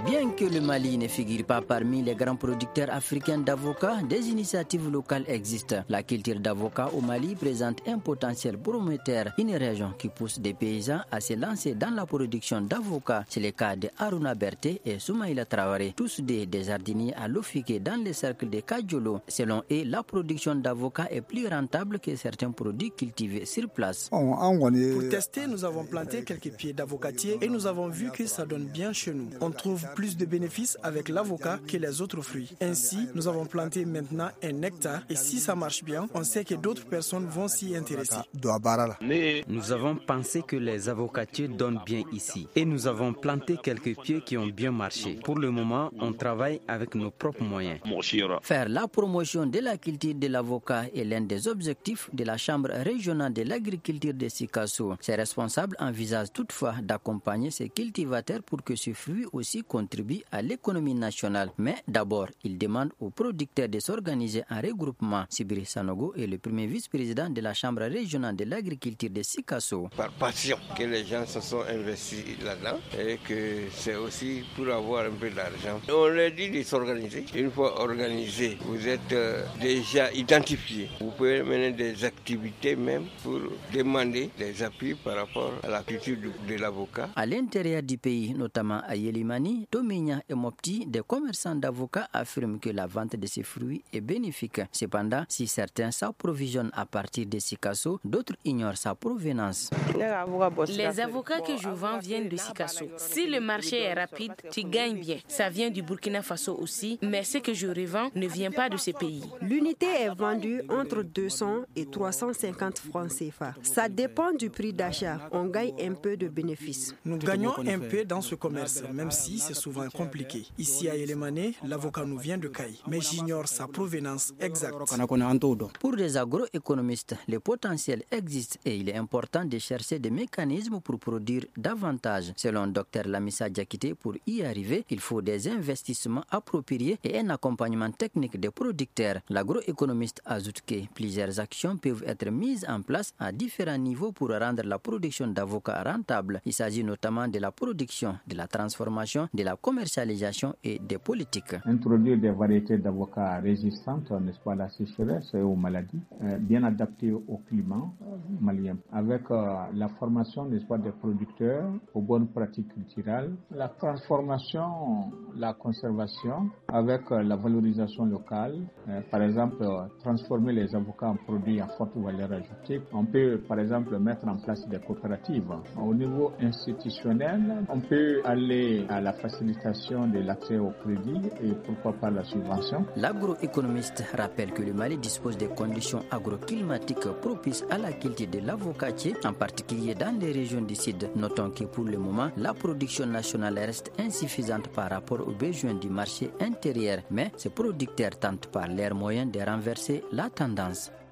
Bien que le Mali ne figure pas parmi les grands producteurs africains d'avocats, des initiatives locales existent. La culture d'avocat au Mali présente un potentiel prometteur, une région qui pousse des paysans à se lancer dans la production d'avocats. C'est le cas de Haruna Berté et Soumaïla Traoré, tous des jardiniers à Lofike dans les cercles de Kadjolo. Selon eux, la production d'avocats est plus rentable que certains produits cultivés sur place. Pour tester, nous avons planté quelques pieds d'avocatier et nous avons vu que ça donne bien chez nous. On trouve plus de bénéfices avec l'avocat que les autres fruits. Ainsi, nous avons planté maintenant 1 hectare et si ça marche bien, on sait que d'autres personnes vont s'y intéresser. Nous avons pensé que les avocatiers donnent bien ici et nous avons planté quelques pieds qui ont bien marché. Pour le moment, on travaille avec nos propres moyens. Faire la promotion de la culture de l'avocat est l'un des objectifs de la Chambre régionale de l'agriculture de Sikasso. Ces responsables envisagent toutefois d'accompagner ces cultivateurs pour que ce fruit aussi contribue à l'économie nationale. Mais d'abord, ils demandent aux producteurs de s'organiser en regroupement. Sibiri Sanogo est le premier vice-président de la Chambre régionale de l'agriculture de Sikasso. Par passion que les gens se sont investis là-dedans et que c'est aussi pour avoir un peu d'argent. On leur dit de s'organiser. Une fois organisé, vous êtes déjà identifié. Vous pouvez mener des activités même pour demander des appuis par rapport à la culture de l'avocat. À l'intérieur du pays, notamment à Yelimani, Tominya et Mopti, des commerçants d'avocats affirment que la vente de ces fruits est bénéfique. Cependant, si certains s'approvisionnent à partir de Sikasso, d'autres ignorent sa provenance. Les avocats que je vends viennent de Sikasso. Si le marché est rapide, tu gagnes bien. Ça vient du Burkina Faso aussi, mais ce que je revends ne vient pas de ces pays. L'unité est vendue entre 200 et 350 francs CFA. Ça dépend du prix d'achat. On gagne un peu de bénéfice. Nous gagnons un peu dans ce commerce, même si c'est souvent compliqué. Ici à Yelemane, l'avocat nous vient de Caille, mais j'ignore sa provenance exacte. Pour les agroéconomistes, le potentiel existe et il est important de chercher des mécanismes pour produire davantage. Selon Dr Lamissa Diakité, pour y arriver, il faut des investissements appropriés et un accompagnement technique des producteurs. L'agroéconomiste ajoute que plusieurs actions peuvent être mises en place à différents niveaux pour rendre la production d'avocats rentable. Il s'agit notamment de la production, de la transformation, de la commercialisation et des politiques. Introduire des variétés d'avocats résistantes, n'est-ce pas, à la sécheresse et aux maladies, bien adaptées au climat malien. Avec la formation, n'est-ce pas, des producteurs aux bonnes pratiques culturelles, la transformation, la conservation, avec la valorisation locale. Par exemple, transformer les avocats en produits à forte valeur ajoutée. On peut, par exemple, mettre en place des coopératives. Au niveau institutionnel, on peut aller à la facilitation de l'accès au crédit et pourquoi pas la subvention. L'agroéconomiste rappelle que le Mali dispose des conditions agroclimatiques propices à la culture de l'avocatier, en particulier dans les régions du sud. Notons que pour le moment, la production nationale reste insuffisante par rapport aux besoins du marché intérieur, mais ces producteurs tentent par leurs moyens de renverser la tendance.